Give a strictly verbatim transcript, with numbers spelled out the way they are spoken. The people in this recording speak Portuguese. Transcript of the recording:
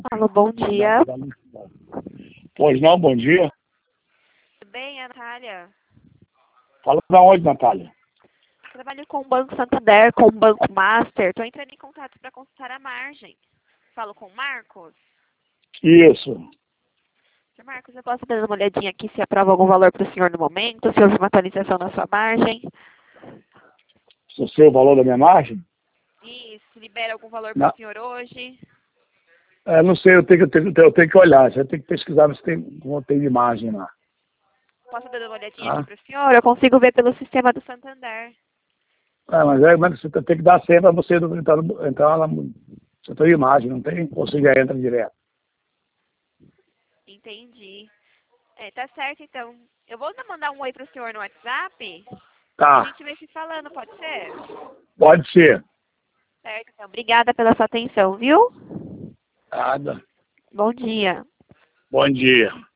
Alô, bom dia. Pois não, bom dia. Tudo bem, a Natália? Fala da onde, Natália? Trabalho com o Banco Santander, com o Banco Master. Estou entrando em contato para consultar a margem. Falo com o Marcos. Isso. Senhor Marcos, eu posso dar uma olhadinha aqui se aprova algum valor para o senhor no momento, se houve uma atualização na sua margem. Se eu sei o valor da minha margem? Isso, libera algum valor para Não. o senhor hoje. É, não sei, eu tenho, que, eu, tenho, eu tenho que olhar. Você tem que pesquisar se tem alguma tem de margem lá. Posso dar uma olhadinha Tá? aqui para o senhor? Eu consigo ver pelo sistema do Santander. É, mas é, mas você tem que dar sempre para você entrar, no- entrar lá no setor de imagem, não tem? Ou você já entra direto. Entendi. É, tá certo então. Eu vou mandar um oi para o senhor no WhatsApp. A Tá, gente vai se falando, pode ser? pode ser. Certo, então. Obrigada pela sua atenção, viu? Nada. Bom dia. Bom dia.